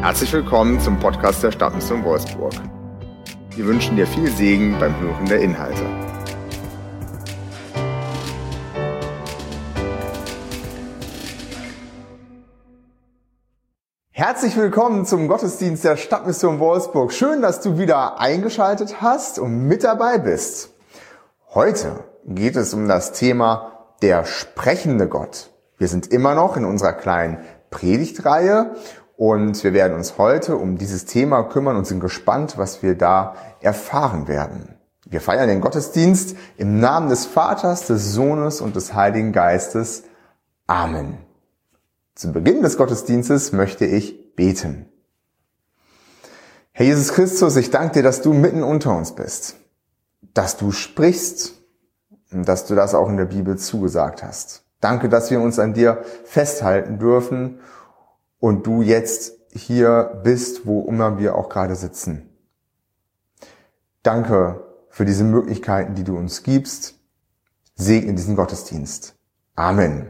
Herzlich willkommen zum Podcast der Stadtmission Wolfsburg. Wir wünschen dir viel Segen beim Hören der Inhalte. Herzlich willkommen zum Gottesdienst der Stadtmission Wolfsburg. Schön, dass du wieder eingeschaltet hast und mit dabei bist. Heute geht es um das Thema der sprechende Gott. Wir sind immer noch in unserer kleinen Predigtreihe und wir werden uns heute um dieses Thema kümmern und sind gespannt, was wir da erfahren werden. Wir feiern den Gottesdienst im Namen des Vaters, des Sohnes und des Heiligen Geistes. Amen. Zu Beginn des Gottesdienstes möchte ich beten. Herr Jesus Christus, ich danke dir, dass du mitten unter uns bist, dass du sprichst und dass du das auch in der Bibel zugesagt hast. Danke, dass wir uns an dir festhalten dürfen und du jetzt hier bist, wo immer wir auch gerade sitzen. Danke für diese Möglichkeiten, die du uns gibst. Segne diesen Gottesdienst. Amen.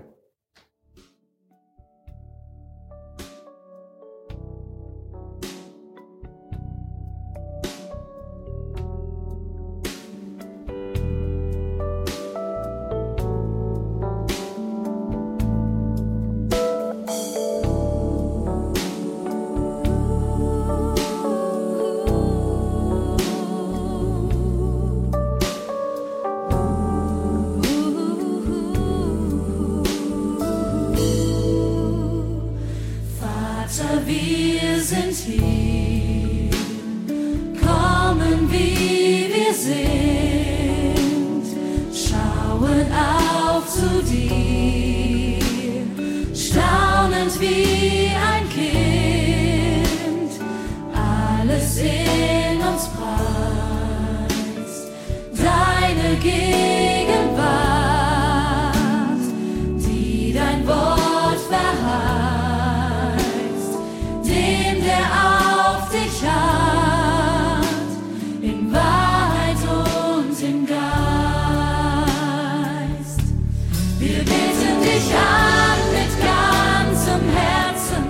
Wir sind hier, kommen wie wir sind, schauen auf zu dir, staunend wie ein Kind, alles in uns preist, deine Gegenwart, die dein Wort verheißt. In Wahrheit und im Geist. Wir beten dich an mit ganzem Herzen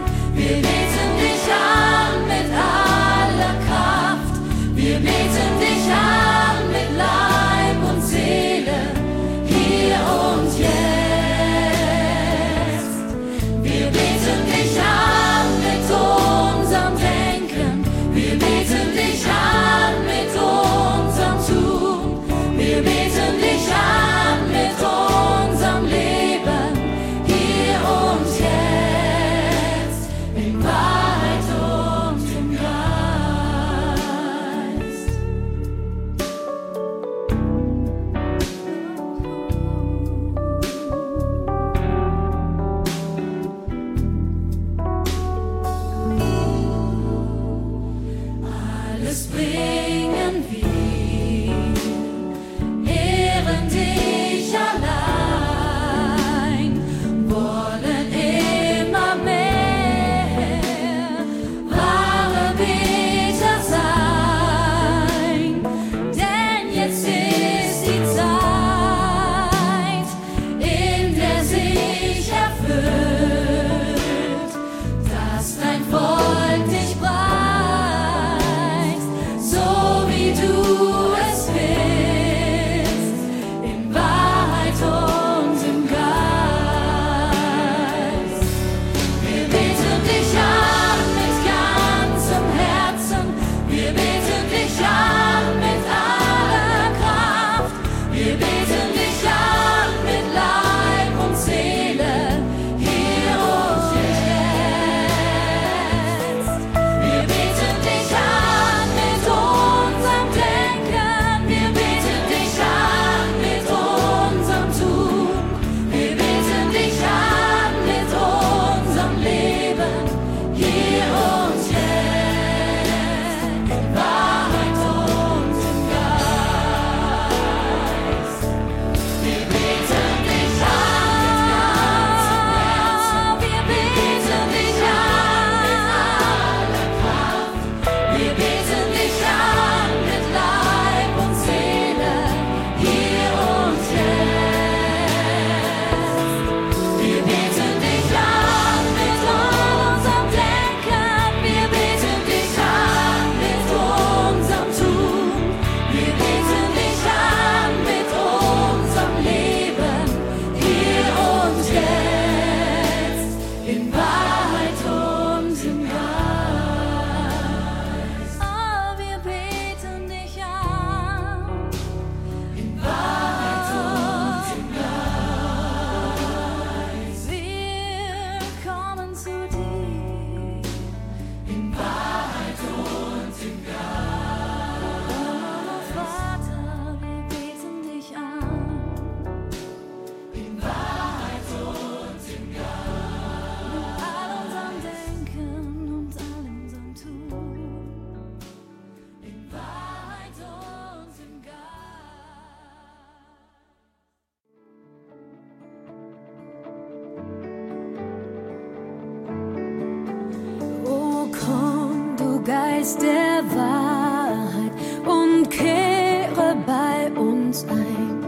Geist der Wahrheit und kehre bei uns ein.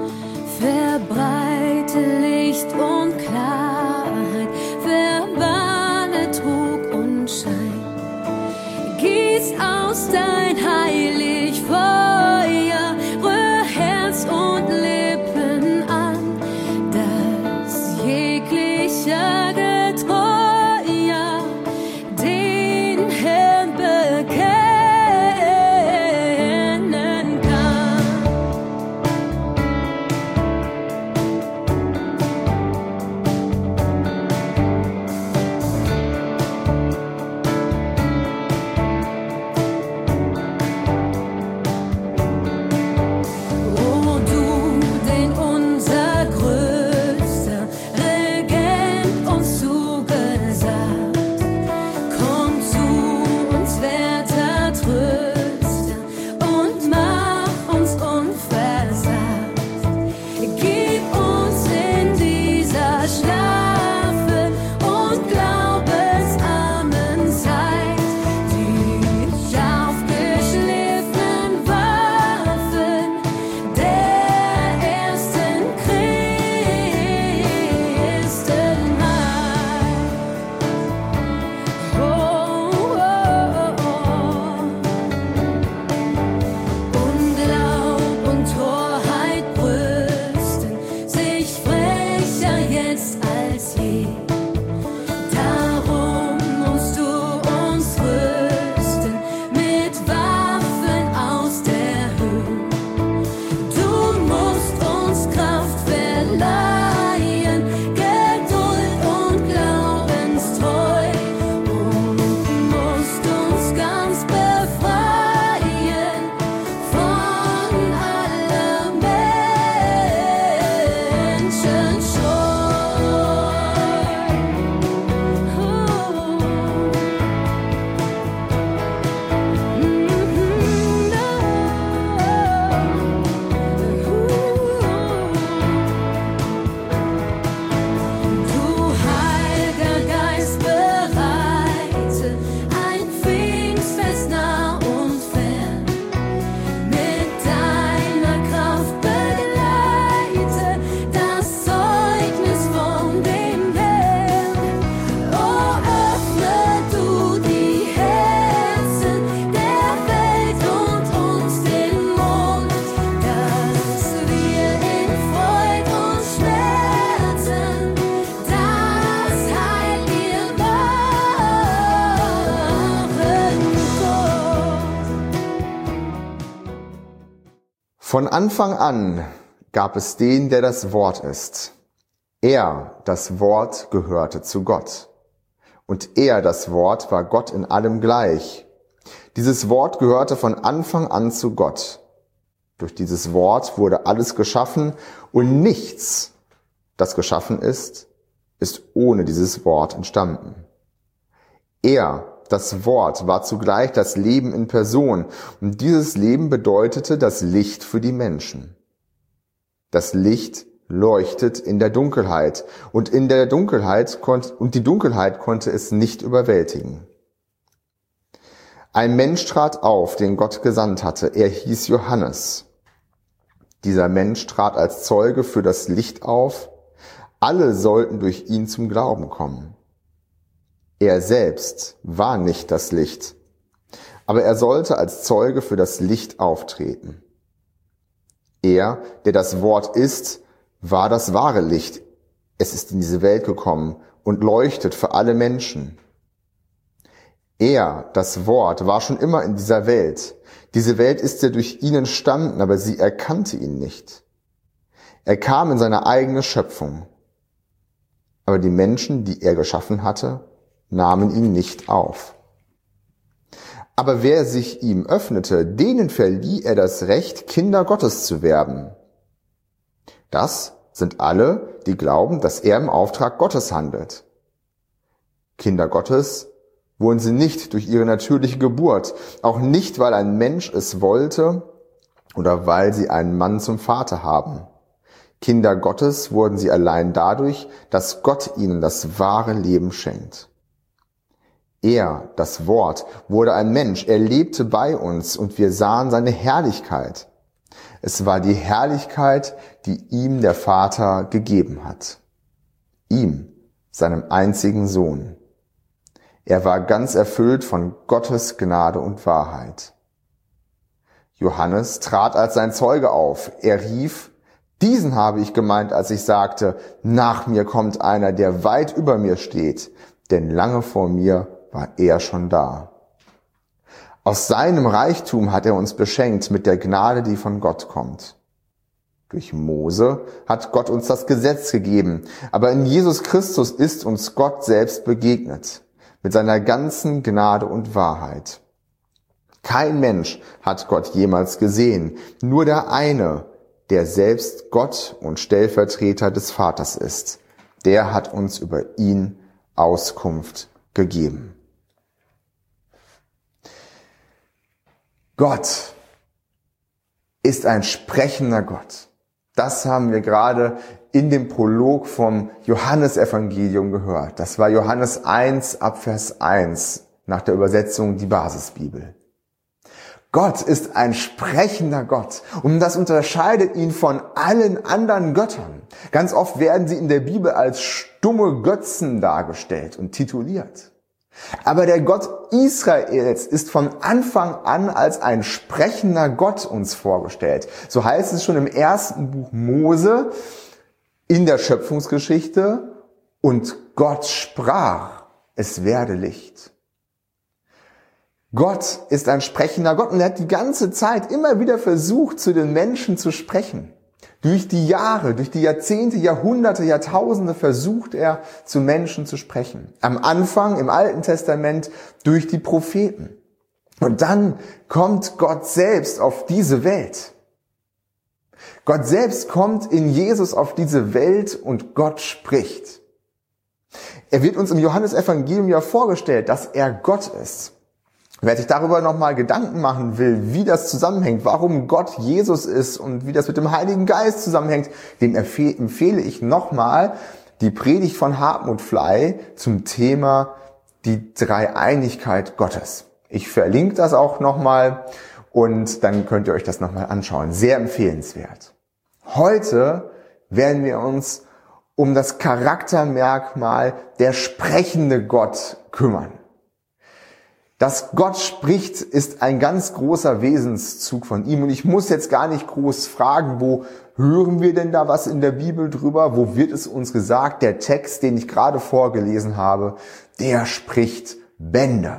Verbreite Licht und Klarheit, verbanne Trug und Schein. Gieß aus dein heilig Feuer, rühr Herz und Lippen an, dass jeglicher Getreuer den Herrn bekennen kann. O du, den unser größter Regent uns zugesagt, komm zu uns, werter Tröster, und mach uns unversagt. Gib uns in dieser schlaffen und glaubensarmen Zeit die scharf geschliffenen Waffen der ersten Christenheit. Unglaub und Torheit brüsten sich frecher jetzt als je. Darum musst du uns rüsten mit Waffen aus der Höhe. Du musst uns Kraft verleihen, Geduld und Glaubenstreu, und musst uns ganz befreien von aller Menschenscheu. Du Heiliger Geist, bereite ein Pfingstfest nah und fern. Mit deiner Kraft begleite das Zeugnis von dem Herrn. Oh, öffne du die Herzen der Welt und uns den Mund, dass wir in Freud und Schmerzen das Heil dir machen, Gott. Von Anfang an gab es den, der das Wort ist. Er, das Wort, gehörte zu Gott. Und er, das Wort, war Gott in allem gleich. Dieses Wort gehörte von Anfang an zu Gott. Durch dieses Wort wurde alles geschaffen und nichts, das geschaffen ist ohne dieses Wort entstanden. Er, das Wort, war zugleich das Leben in Person, und dieses Leben bedeutete das Licht für die Menschen. Das Licht leuchtet in der Dunkelheit, und die Dunkelheit konnte es nicht überwältigen. Ein Mensch trat auf, den Gott gesandt hatte. Er hieß Johannes. Dieser Mensch trat als Zeuge für das Licht auf. Alle sollten durch ihn zum Glauben kommen. Er selbst war nicht das Licht, aber er sollte als Zeuge für das Licht auftreten. Er, der das Wort ist, war das wahre Licht. Es ist in diese Welt gekommen und leuchtet für alle Menschen. Er, das Wort, war schon immer in dieser Welt. Diese Welt ist ja durch ihn entstanden, aber sie erkannte ihn nicht. Er kam in seine eigene Schöpfung. Aber die Menschen, die er geschaffen hatte, nahmen ihn nicht auf. Aber wer sich ihm öffnete, denen verlieh er das Recht, Kinder Gottes zu werden. Das sind alle, die glauben, dass er im Auftrag Gottes handelt. Kinder Gottes wurden sie nicht durch ihre natürliche Geburt, auch nicht, weil ein Mensch es wollte oder weil sie einen Mann zum Vater haben. Kinder Gottes wurden sie allein dadurch, dass Gott ihnen das wahre Leben schenkt. Er, das Wort, wurde ein Mensch, er lebte bei uns und wir sahen seine Herrlichkeit. Es war die Herrlichkeit, die ihm der Vater gegeben hat. Ihm, seinem einzigen Sohn. Er war ganz erfüllt von Gottes Gnade und Wahrheit. Johannes trat als sein Zeuge auf. Er rief: Diesen habe ich gemeint, als ich sagte, nach mir kommt einer, der weit über mir steht, denn lange vor mir war er schon da. Aus seinem Reichtum hat er uns beschenkt mit der Gnade, die von Gott kommt. Durch Mose hat Gott uns das Gesetz gegeben, aber in Jesus Christus ist uns Gott selbst begegnet, mit seiner ganzen Gnade und Wahrheit. Kein Mensch hat Gott jemals gesehen, nur der eine, der selbst Gott und Stellvertreter des Vaters ist. Der hat uns über ihn Auskunft gegeben. Gott ist ein sprechender Gott. Das haben wir gerade in dem Prolog vom Johannesevangelium gehört. Das war Johannes 1 ab Vers 1 nach der Übersetzung die Basisbibel. Gott ist ein sprechender Gott und das unterscheidet ihn von allen anderen Göttern. Ganz oft werden sie in der Bibel als stumme Götzen dargestellt und tituliert. Aber der Gott Israels ist von Anfang an als ein sprechender Gott uns vorgestellt. So heißt es schon im ersten Buch Mose in der Schöpfungsgeschichte: Und Gott sprach, es werde Licht. Gott ist ein sprechender Gott und er hat die ganze Zeit immer wieder versucht, zu den Menschen zu sprechen. Durch die Jahre, durch die Jahrzehnte, Jahrhunderte, Jahrtausende versucht er, zu Menschen zu sprechen. Am Anfang im Alten Testament durch die Propheten. Und dann kommt Gott selbst auf diese Welt. Gott selbst kommt in Jesus auf diese Welt und Gott spricht. Er wird uns im Johannesevangelium ja vorgestellt, dass er Gott ist. Wer sich darüber nochmal Gedanken machen will, wie das zusammenhängt, warum Gott Jesus ist und wie das mit dem Heiligen Geist zusammenhängt, dem empfehle ich nochmal die Predigt von Hartmut Fley zum Thema die Dreieinigkeit Gottes. Ich verlinke das auch nochmal und dann könnt ihr euch das nochmal anschauen. Sehr empfehlenswert. Heute werden wir uns um das Charaktermerkmal der sprechende Gott kümmern. Dass Gott spricht, ist ein ganz großer Wesenszug von ihm. Und ich muss jetzt gar nicht groß fragen, wo hören wir denn da was in der Bibel drüber? Wo wird es uns gesagt? Der Text, den ich gerade vorgelesen habe, der spricht Bände.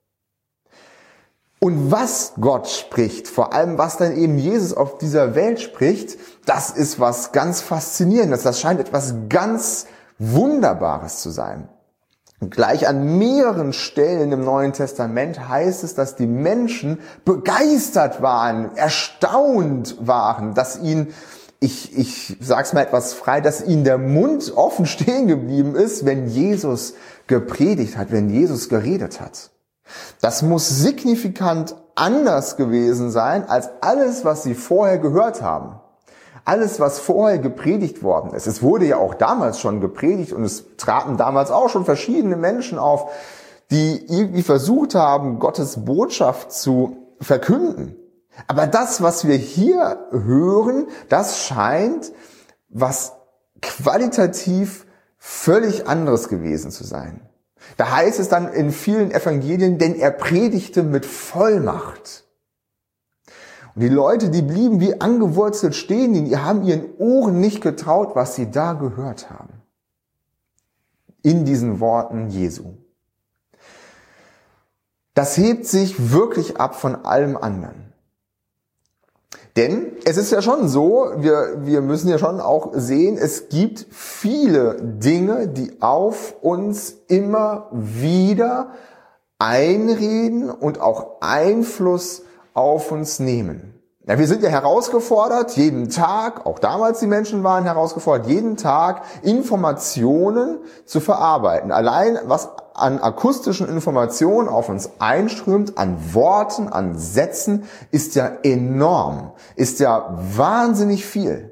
Und was Gott spricht, vor allem was dann eben Jesus auf dieser Welt spricht, das ist was ganz Faszinierendes. Das scheint etwas ganz Wunderbares zu sein. Und gleich an mehreren Stellen im Neuen Testament heißt es, dass die Menschen begeistert waren, erstaunt waren, dass ihnen, ich sag's mal etwas frei, dass ihnen der Mund offen stehen geblieben ist, wenn Jesus gepredigt hat, wenn Jesus geredet hat. Das muss signifikant anders gewesen sein als alles, was sie vorher gehört haben. Alles, was vorher gepredigt worden ist. Es wurde ja auch damals schon gepredigt und es traten damals auch schon verschiedene Menschen auf, die irgendwie versucht haben, Gottes Botschaft zu verkünden. Aber das, was wir hier hören, das scheint was qualitativ völlig anderes gewesen zu sein. Da heißt es dann in vielen Evangelien, denn er predigte mit Vollmacht. Und die Leute, die blieben wie angewurzelt stehen, die haben ihren Ohren nicht getraut, was sie da gehört haben. In diesen Worten Jesu. Das hebt sich wirklich ab von allem anderen. Denn es ist ja schon so, wir müssen ja schon auch sehen, es gibt viele Dinge, die auf uns immer wieder einreden und auch Einfluss auf uns nehmen. Ja, wir sind ja herausgefordert, jeden Tag, auch damals die Menschen waren herausgefordert, jeden Tag Informationen zu verarbeiten. Allein was an akustischen Informationen auf uns einströmt, an Worten, an Sätzen, ist ja enorm, ist ja wahnsinnig viel.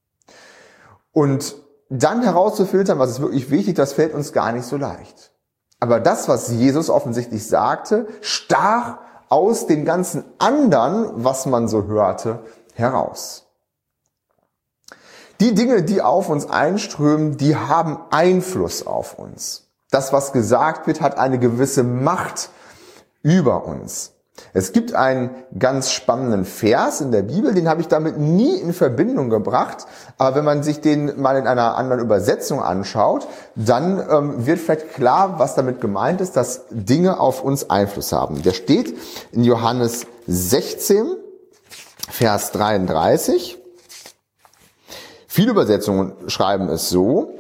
Und dann herauszufiltern, was ist wirklich wichtig, das fällt uns gar nicht so leicht. Aber das, was Jesus offensichtlich sagte, stach aus dem ganzen anderen, was man so hörte, heraus. Die Dinge, die auf uns einströmen, die haben Einfluss auf uns. Das, was gesagt wird, hat eine gewisse Macht über uns. Es gibt einen ganz spannenden Vers in der Bibel, den habe ich damit nie in Verbindung gebracht, aber wenn man sich den mal in einer anderen Übersetzung anschaut, dann wird vielleicht klar, was damit gemeint ist, dass Dinge auf uns Einfluss haben. Der steht in Johannes 16, Vers 33. Viele Übersetzungen schreiben es so,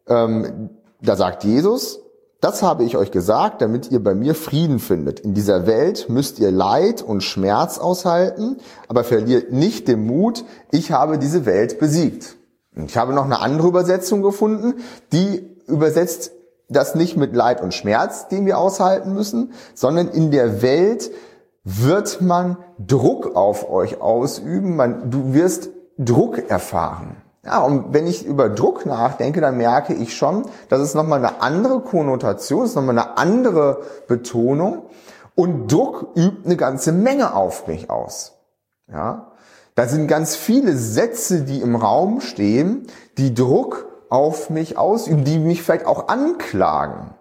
da sagt Jesus: Das habe ich euch gesagt, damit ihr bei mir Frieden findet. In dieser Welt müsst ihr Leid und Schmerz aushalten, aber verliert nicht den Mut, ich habe diese Welt besiegt. Und ich habe noch eine andere Übersetzung gefunden, die übersetzt das nicht mit Leid und Schmerz, den wir aushalten müssen, sondern in der Welt wird man Druck auf euch ausüben, du wirst Druck erfahren. Ja, und wenn ich über Druck nachdenke, dann merke ich schon, dass es nochmal eine andere Konnotation ist, nochmal eine andere Betonung. Und Druck übt eine ganze Menge auf mich aus. Ja, da sind ganz viele Sätze, die im Raum stehen, die Druck auf mich ausüben, die mich vielleicht auch anklagen.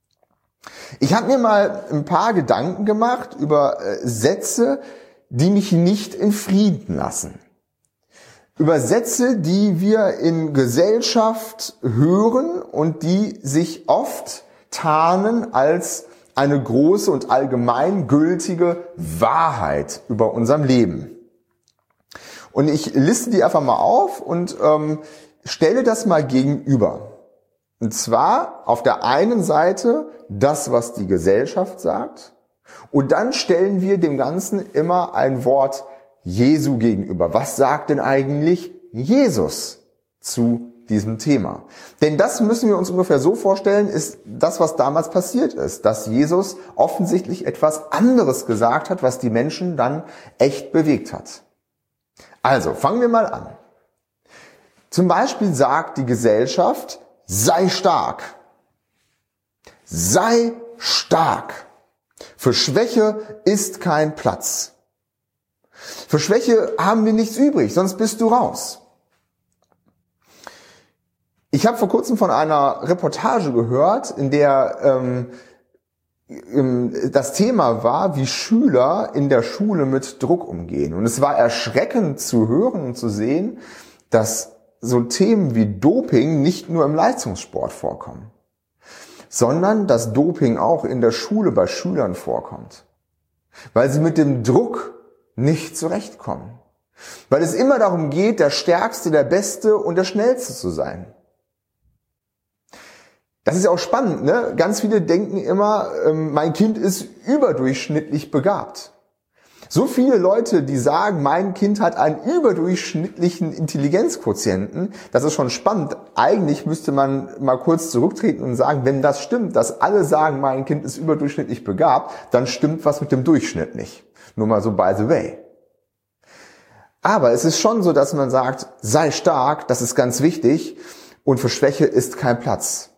Ich habe mir mal ein paar Gedanken gemacht über Sätze, die mich nicht in Frieden lassen. Über Sätze, die wir in Gesellschaft hören und die sich oft tarnen als eine große und allgemeingültige Wahrheit über unserem Leben. Und ich liste die einfach mal auf und stelle das mal gegenüber. Und zwar auf der einen Seite das, was die Gesellschaft sagt, und dann stellen wir dem Ganzen immer ein Wort Jesu gegenüber. Was sagt denn eigentlich Jesus zu diesem Thema? Denn das müssen wir uns ungefähr so vorstellen, ist das, was damals passiert ist, dass Jesus offensichtlich etwas anderes gesagt hat, was die Menschen dann echt bewegt hat. Also, fangen wir mal an. Zum Beispiel sagt die Gesellschaft, sei stark. Sei stark. Für Schwäche ist kein Platz. Für Schwäche haben wir nichts übrig, sonst bist du raus. Ich habe vor kurzem von einer Reportage gehört, in der das Thema war, wie Schüler in der Schule mit Druck umgehen. Und es war erschreckend zu hören und zu sehen, dass so Themen wie Doping nicht nur im Leistungssport vorkommen, sondern dass Doping auch in der Schule bei Schülern vorkommt, weil sie mit dem Druck nicht zurechtkommen. Weil es immer darum geht, der Stärkste, der Beste und der Schnellste zu sein. Das ist ja auch spannend, ne? Ganz viele denken immer, mein Kind ist überdurchschnittlich begabt. So viele Leute, die sagen, mein Kind hat einen überdurchschnittlichen Intelligenzquotienten, das ist schon spannend. Eigentlich müsste man mal kurz zurücktreten und sagen, wenn das stimmt, dass alle sagen, mein Kind ist überdurchschnittlich begabt, dann stimmt was mit dem Durchschnitt nicht. Nur mal so by the way. Aber es ist schon so, dass man sagt, sei stark, das ist ganz wichtig, und für Schwäche ist kein Platz.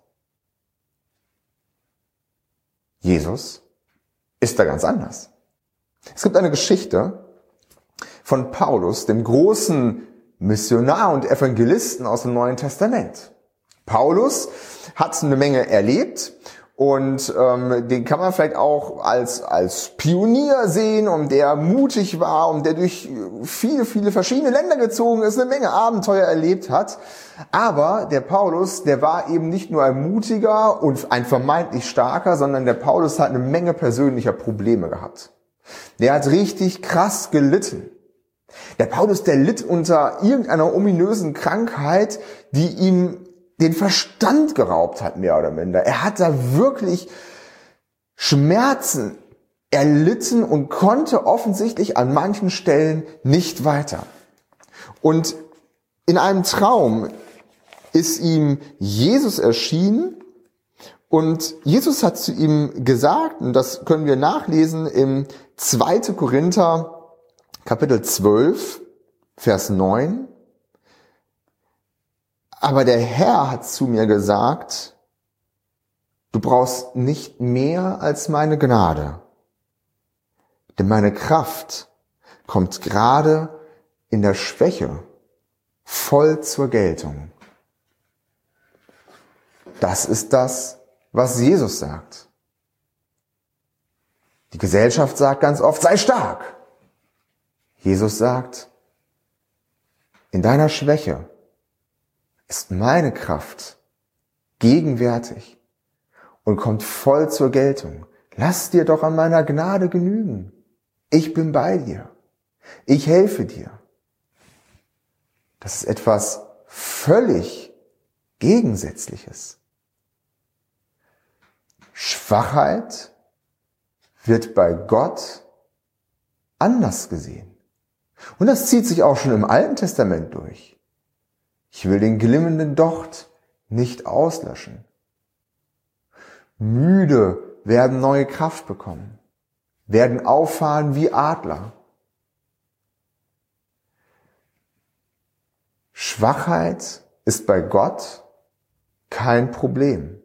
Jesus ist da ganz anders. Es gibt eine Geschichte von Paulus, dem großen Missionar und Evangelisten aus dem Neuen Testament. Paulus hat eine Menge erlebt und den kann man vielleicht auch als Pionier sehen, und der mutig war und der durch viele, viele verschiedene Länder gezogen ist, eine Menge Abenteuer erlebt hat. Aber der Paulus, der war eben nicht nur ein mutiger und ein vermeintlich starker, sondern der Paulus hat eine Menge persönlicher Probleme gehabt. Der hat richtig krass gelitten. Der Paulus, der litt unter irgendeiner ominösen Krankheit, die ihm den Verstand geraubt hat, mehr oder minder. Er hat da wirklich Schmerzen erlitten und konnte offensichtlich an manchen Stellen nicht weiter. Und in einem Traum ist ihm Jesus erschienen, und Jesus hat zu ihm gesagt, und das können wir nachlesen im 2. Korinther Kapitel 12, Vers 9, aber der Herr hat zu mir gesagt, du du brauchst nicht mehr als meine Gnade. Denn meine Kraft kommt gerade in der Schwäche voll zur Geltung. Das ist das, was Jesus sagt. Die Gesellschaft sagt ganz oft, sei stark. Jesus sagt, in deiner Schwäche ist meine Kraft gegenwärtig und kommt voll zur Geltung. Lass dir doch an meiner Gnade genügen. Ich bin bei dir. Ich helfe dir. Das ist etwas völlig Gegensätzliches. Schwachheit wird bei Gott anders gesehen. Und das zieht sich auch schon im Alten Testament durch. Ich will den glimmenden Docht nicht auslöschen. Müde werden neue Kraft bekommen, werden auffahren wie Adler. Schwachheit ist bei Gott kein Problem,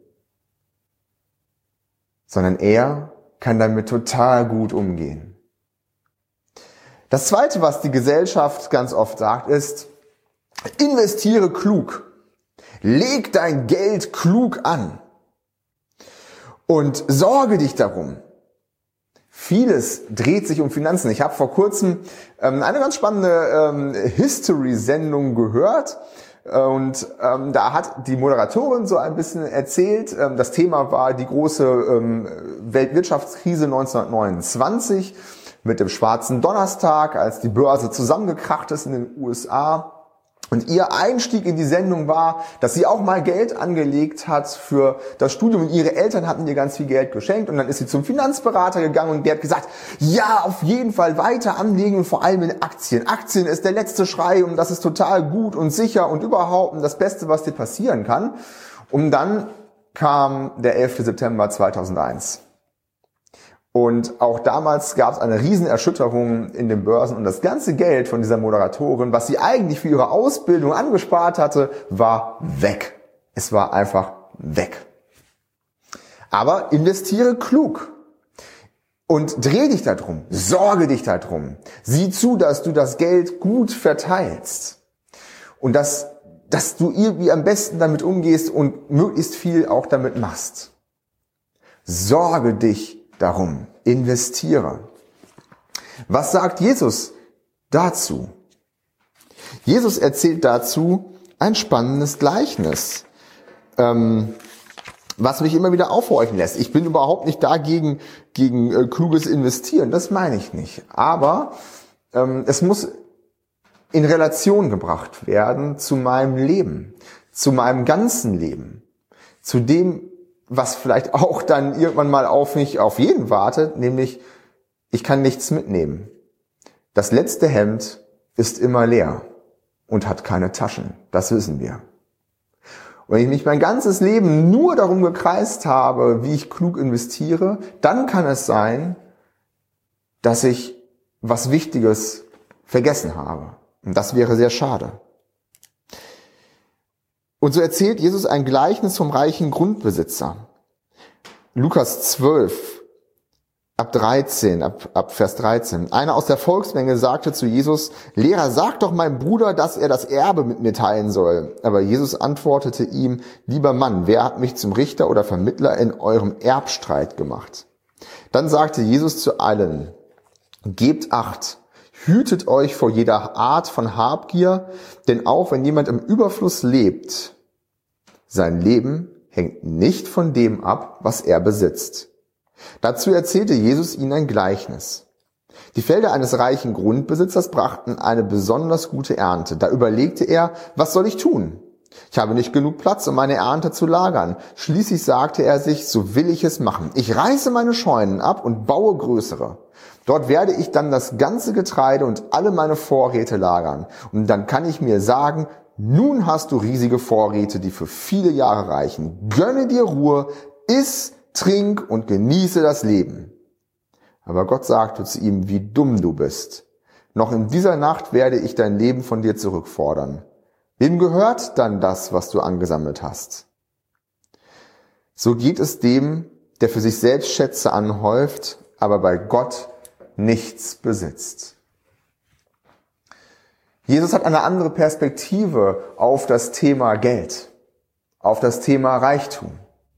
sondern er kann damit total gut umgehen. Das Zweite, was die Gesellschaft ganz oft sagt, ist, investiere klug. Leg dein Geld klug an. Und sorge dich darum. Vieles dreht sich um Finanzen. Ich habe vor kurzem eine ganz spannende History-Sendung gehört. Und da hat die Moderatorin so ein bisschen erzählt, das Thema war die große Weltwirtschaftskrise 1929 mit dem Schwarzen Donnerstag, als die Börse zusammengekracht ist in den USA. Und ihr Einstieg in die Sendung war, dass sie auch mal Geld angelegt hat für das Studium. Und ihre Eltern hatten ihr ganz viel Geld geschenkt. Und dann ist sie zum Finanzberater gegangen und der hat gesagt, ja, auf jeden Fall weiter anlegen und vor allem in Aktien. Aktien ist der letzte Schrei und das ist total gut und sicher und überhaupt das Beste, was dir passieren kann. Und dann kam der 11. September 2001. Und auch damals gab es eine Riesenerschütterung in den Börsen und das ganze Geld von dieser Moderatorin, was sie eigentlich für ihre Ausbildung angespart hatte, war weg. Es war einfach weg. Aber investiere klug und dreh dich darum, sorge dich darum. Sieh zu, dass du das Geld gut verteilst und dass du irgendwie am besten damit umgehst und möglichst viel auch damit machst. Sorge dich darum, investiere. Was sagt Jesus dazu? Jesus erzählt dazu ein spannendes Gleichnis, was mich immer wieder aufhorchen lässt. Ich bin überhaupt nicht dagegen gegen kluges Investieren, das meine ich nicht. Aber es muss in Relation gebracht werden zu meinem Leben, zu meinem ganzen Leben, zu dem, was vielleicht auch dann irgendwann mal auf jeden wartet, nämlich ich kann nichts mitnehmen. Das letzte Hemd ist immer leer und hat keine Taschen, das wissen wir. Und wenn ich mich mein ganzes Leben nur darum gekreist habe, wie ich klug investiere, dann kann es sein, dass ich was Wichtiges vergessen habe. Und das wäre sehr schade. Und so erzählt Jesus ein Gleichnis vom reichen Grundbesitzer. Lukas 12, ab Vers 13. Einer aus der Volksmenge sagte zu Jesus, Lehrer, sag doch meinem Bruder, dass er das Erbe mit mir teilen soll. Aber Jesus antwortete ihm, lieber Mann, wer hat mich zum Richter oder Vermittler in eurem Erbstreit gemacht? Dann sagte Jesus zu allen, gebt Acht, hütet euch vor jeder Art von Habgier, denn auch wenn jemand im Überfluss lebt, sein Leben hängt nicht von dem ab, was er besitzt. Dazu erzählte Jesus ihnen ein Gleichnis. Die Felder eines reichen Grundbesitzers brachten eine besonders gute Ernte. Da überlegte er, was soll ich tun? Ich habe nicht genug Platz, um meine Ernte zu lagern. Schließlich sagte er sich, so will ich es machen. Ich reiße meine Scheunen ab und baue größere. Dort werde ich dann das ganze Getreide und alle meine Vorräte lagern. Und dann kann ich mir sagen, nun hast du riesige Vorräte, die für viele Jahre reichen. Gönne dir Ruhe, iss, trink und genieße das Leben. Aber Gott sagte zu ihm, wie dumm du bist. Noch in dieser Nacht werde ich dein Leben von dir zurückfordern. Wem gehört dann das, was du angesammelt hast? So geht es dem, der für sich selbst Schätze anhäuft, aber bei Gott nichts besitzt. Jesus hat eine andere Perspektive auf das Thema Geld, auf das Thema Reichtum.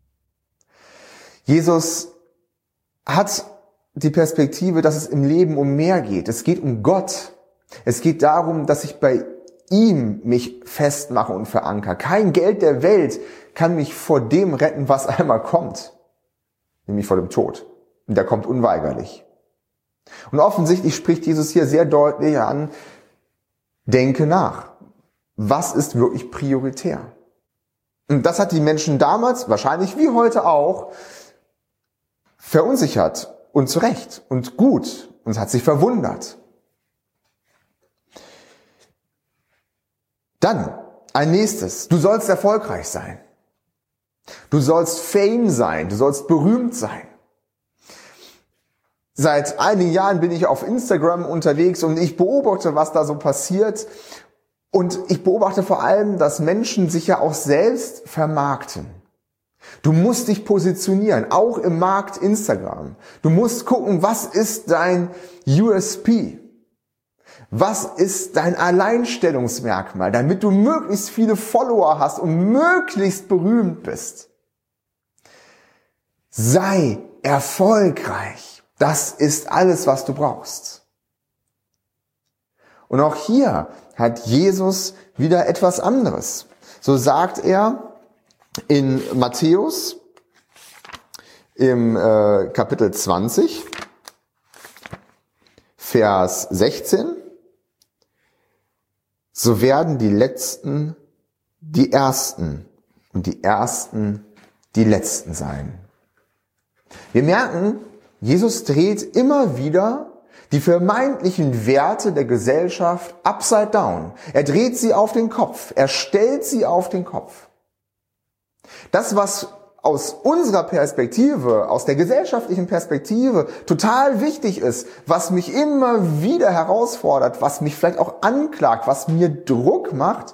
Jesus hat die Perspektive, dass es im Leben um mehr geht. Es geht um Gott. Es geht darum, dass ich bei ihm mich festmache und verankere. Kein Geld der Welt kann mich vor dem retten, was einmal kommt. Nämlich vor dem Tod. Und der kommt unweigerlich. Und offensichtlich spricht Jesus hier sehr deutlich an, denke nach. Was ist wirklich prioritär? Und das hat die Menschen damals, wahrscheinlich wie heute auch, verunsichert und zu Recht und gut. Und es hat sich verwundert. Dann ein nächstes. Du sollst erfolgreich sein. Du sollst Fame sein. Du sollst berühmt sein. Seit einigen Jahren bin ich auf Instagram unterwegs und ich beobachte, was da so passiert. Und ich beobachte vor allem, dass Menschen sich ja auch selbst vermarkten. Du musst dich positionieren, auch im Markt Instagram. Du musst gucken, was ist dein USP? Was ist dein Alleinstellungsmerkmal, damit du möglichst viele Follower hast und möglichst berühmt bist? Sei erfolgreich. Das ist alles, was du brauchst. Und auch hier hat Jesus wieder etwas anderes. So sagt er in Matthäus im Kapitel 20, Vers 16, so werden die Letzten die Ersten und die Ersten die Letzten sein. Wir merken, Jesus dreht immer wieder die vermeintlichen Werte der Gesellschaft upside down. Er dreht sie auf den Kopf. Er stellt sie auf den Kopf. Das, was aus unserer Perspektive, aus der gesellschaftlichen Perspektive total wichtig ist, was mich immer wieder herausfordert, was mich vielleicht auch anklagt, was mir Druck macht,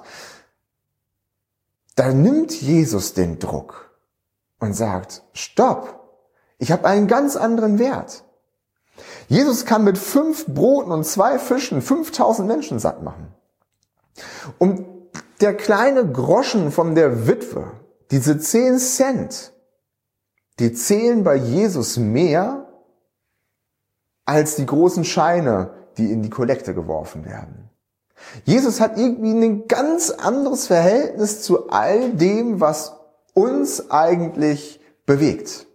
da nimmt Jesus den Druck und sagt, stopp, ich habe einen ganz anderen Wert. Jesus kann mit 5 Broten und 2 Fischen 5000 Menschen satt machen. Und der kleine Groschen von der Witwe, diese 10 Cent, die zählen bei Jesus mehr als die großen Scheine, die in die Kollekte geworfen werden. Jesus hat irgendwie ein ganz anderes Verhältnis zu all dem, was uns eigentlich bewegt.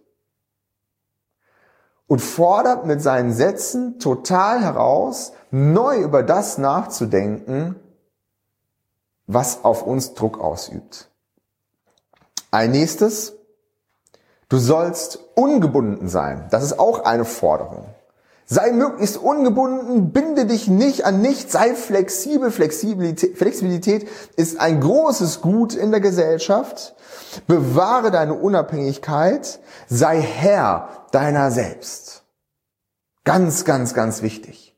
Und fordert mit seinen Sätzen total heraus, neu über das nachzudenken, was auf uns Druck ausübt. Ein nächstes, du sollst ungebunden sein. Das ist auch eine Forderung. Sei möglichst ungebunden, binde dich nicht an nichts, sei flexibel. Flexibilität ist ein großes Gut in der Gesellschaft. Bewahre deine Unabhängigkeit, sei Herr deiner selbst. Ganz, ganz, ganz wichtig.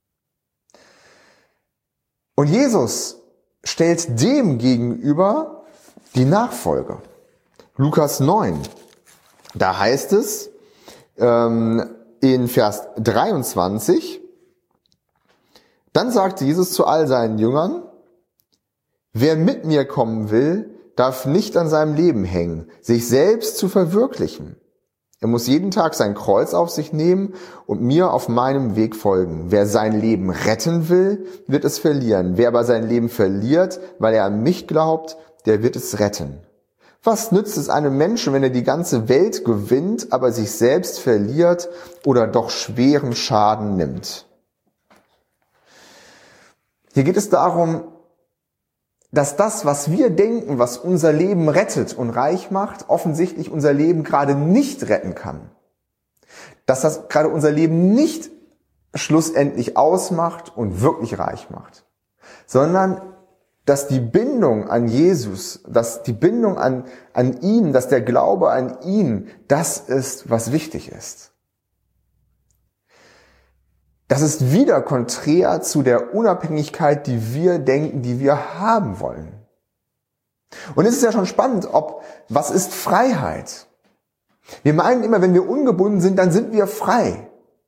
Und Jesus stellt dem gegenüber die Nachfolge. Lukas 9, da heißt es in Vers 23, dann sagte Jesus zu all seinen Jüngern, wer mit mir kommen will, darf nicht an seinem Leben hängen, sich selbst zu verwirklichen. Er muss jeden Tag sein Kreuz auf sich nehmen und mir auf meinem Weg folgen. Wer sein Leben retten will, wird es verlieren. Wer aber sein Leben verliert, weil er an mich glaubt, der wird es retten. Was nützt es einem Menschen, wenn er die ganze Welt gewinnt, aber sich selbst verliert oder doch schweren Schaden nimmt? Hier geht es darum, dass das, was wir denken, was unser Leben rettet und reich macht, offensichtlich unser Leben gerade nicht retten kann. Dass das gerade unser Leben nicht schlussendlich ausmacht und wirklich reich macht, sondern dass die Bindung an Jesus, dass die Bindung an ihn, dass der Glaube an ihn, das ist, was wichtig ist. Das ist wieder konträr zu der Unabhängigkeit, die wir denken, die wir haben wollen. Und es ist ja schon spannend, was ist Freiheit? Wir meinen immer, wenn wir ungebunden sind, dann sind wir frei.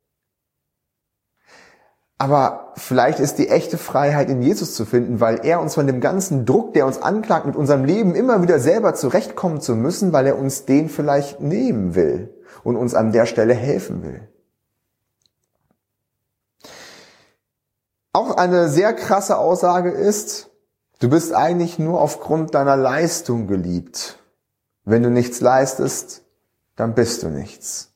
Aber vielleicht ist die echte Freiheit in Jesus zu finden, weil er uns von dem ganzen Druck, der uns anklagt, mit unserem Leben immer wieder selber zurechtkommen zu müssen, weil er uns den vielleicht nehmen will und uns an der Stelle helfen will. Auch eine sehr krasse Aussage ist, du bist eigentlich nur aufgrund deiner Leistung geliebt. Wenn du nichts leistest, dann bist du nichts.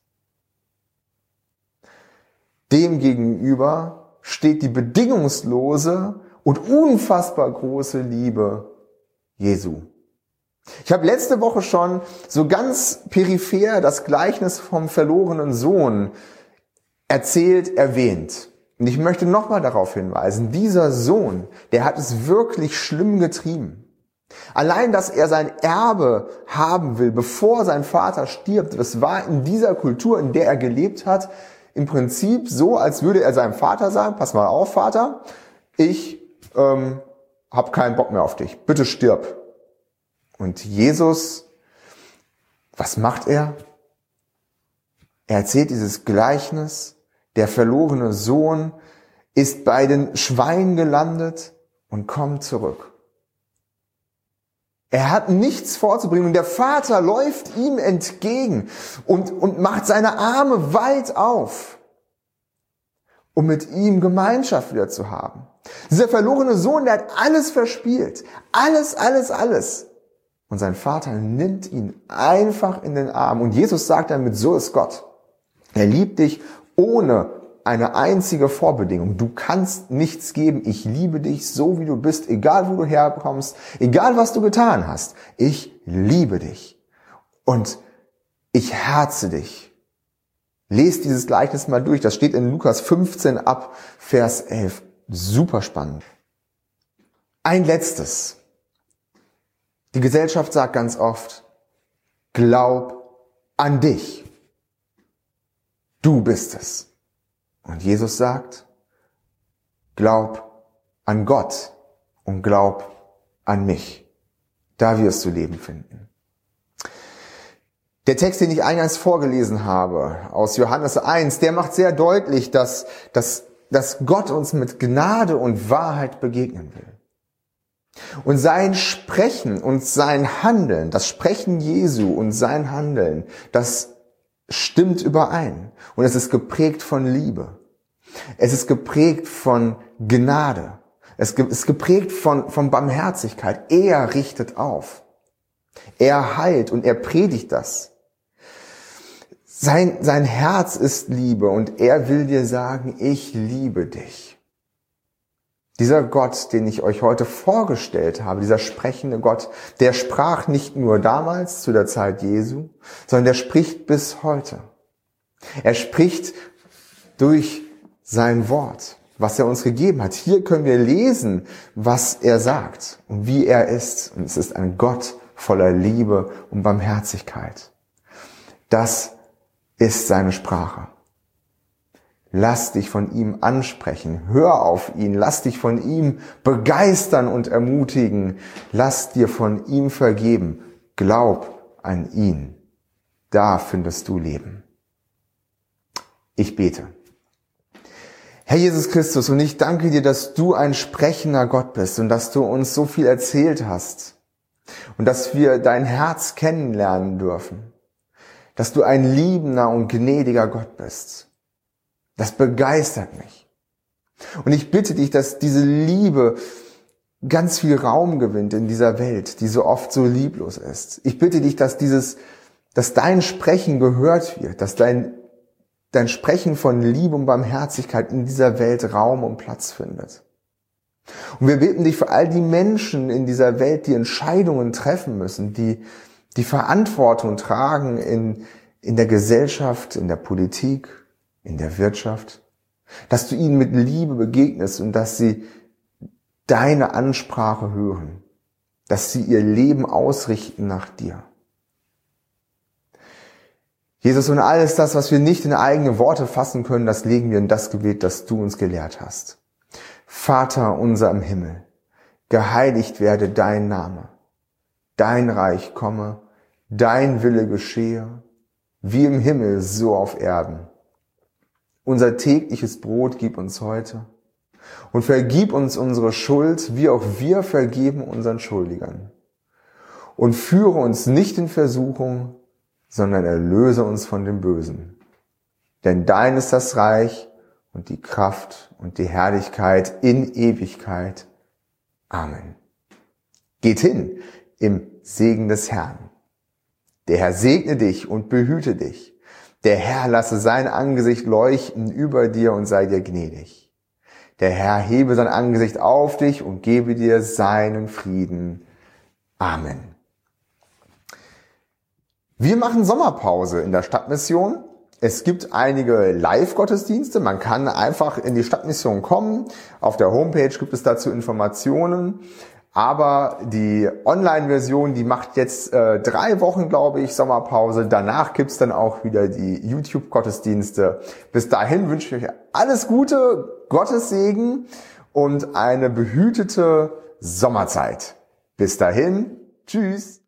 Demgegenüber steht die bedingungslose und unfassbar große Liebe Jesu. Ich habe letzte Woche schon so ganz peripher das Gleichnis vom verlorenen Sohn erwähnt. Und ich möchte nochmal darauf hinweisen, dieser Sohn, der hat es wirklich schlimm getrieben. Allein, dass er sein Erbe haben will, bevor sein Vater stirbt, das war in dieser Kultur, in der er gelebt hat, im Prinzip so, als würde er seinem Vater sagen, pass mal auf, Vater, ich habe keinen Bock mehr auf dich, bitte stirb. Und Jesus, was macht er? Er erzählt dieses Gleichnis, der verlorene Sohn ist bei den Schweinen gelandet und kommt zurück. Er hat nichts vorzubringen und der Vater läuft ihm entgegen und macht seine Arme weit auf, um mit ihm Gemeinschaft wieder zu haben. Dieser verlorene Sohn, der hat alles verspielt. Alles. Und sein Vater nimmt ihn einfach in den Arm. Und Jesus sagt damit, so ist Gott. Er liebt dich ohne eine einzige Vorbedingung. Du kannst nichts geben. Ich liebe dich so, wie du bist, egal wo du herkommst, egal was du getan hast. Ich liebe dich. Und ich herze dich. Lest dieses Gleichnis mal durch. Das steht in Lukas 15 ab Vers 11. Super spannend. Ein letztes. Die Gesellschaft sagt ganz oft, glaub an dich. Du bist es. Und Jesus sagt, glaub an Gott und glaub an mich. Da wirst du Leben finden. Der Text, den ich eingangs vorgelesen habe, aus Johannes 1, der macht sehr deutlich, dass Gott uns mit Gnade und Wahrheit begegnen will. Und sein Sprechen und sein Handeln, das Sprechen Jesu und sein Handeln, das stimmt überein. Und es ist geprägt von Liebe. Es ist geprägt von Gnade. Es ist geprägt von Barmherzigkeit. Er richtet auf. Er heilt und er predigt das. Sein Herz ist Liebe und er will dir sagen, ich liebe dich. Dieser Gott, den ich euch heute vorgestellt habe, dieser sprechende Gott, der sprach nicht nur damals zu der Zeit Jesu, sondern der spricht bis heute. Er spricht durch sein Wort, was er uns gegeben hat. Hier können wir lesen, was er sagt und wie er ist. Und es ist ein Gott voller Liebe und Barmherzigkeit. Das ist seine Sprache. Lass dich von ihm ansprechen, hör auf ihn, lass dich von ihm begeistern und ermutigen, lass dir von ihm vergeben, glaub an ihn, da findest du Leben. Ich bete. Herr Jesus Christus, und ich danke dir, dass du ein sprechender Gott bist und dass du uns so viel erzählt hast und dass wir dein Herz kennenlernen dürfen, dass du ein liebender und gnädiger Gott bist. Das begeistert mich. Und ich bitte dich, dass diese Liebe ganz viel Raum gewinnt in dieser Welt, die so oft so lieblos ist. Ich bitte dich, dass dein Sprechen gehört wird, dass dein Sprechen von Liebe und Barmherzigkeit in dieser Welt Raum und Platz findet. Und wir bitten dich für all die Menschen in dieser Welt, die Entscheidungen treffen müssen, die Verantwortung tragen in der Gesellschaft, in der Politik, in der Wirtschaft, dass du ihnen mit Liebe begegnest und dass sie deine Ansprache hören, dass sie ihr Leben ausrichten nach dir. Jesus, und alles das, was wir nicht in eigene Worte fassen können, das legen wir in das Gebet, das du uns gelehrt hast. Vater unser im Himmel, geheiligt werde dein Name, dein Reich komme, dein Wille geschehe, wie im Himmel, so auf Erden. Unser tägliches Brot gib uns heute und vergib uns unsere Schuld, wie auch wir vergeben unseren Schuldigern. Und führe uns nicht in Versuchung, sondern erlöse uns von dem Bösen. Denn dein ist das Reich und die Kraft und die Herrlichkeit in Ewigkeit. Amen. Geht hin im Segen des Herrn. Der Herr segne dich und behüte dich. Der Herr lasse sein Angesicht leuchten über dir und sei dir gnädig. Der Herr hebe sein Angesicht auf dich und gebe dir seinen Frieden. Amen. Wir machen Sommerpause in der Stadtmission. Es gibt einige Live-Gottesdienste. Man kann einfach in die Stadtmission kommen. Auf der Homepage gibt es dazu Informationen. Aber die Online-Version, die macht jetzt 3 Wochen, glaube ich, Sommerpause. Danach gibt's dann auch wieder die YouTube-Gottesdienste. Bis dahin wünsche ich euch alles Gute, Gottes Segen und eine behütete Sommerzeit. Bis dahin, tschüss.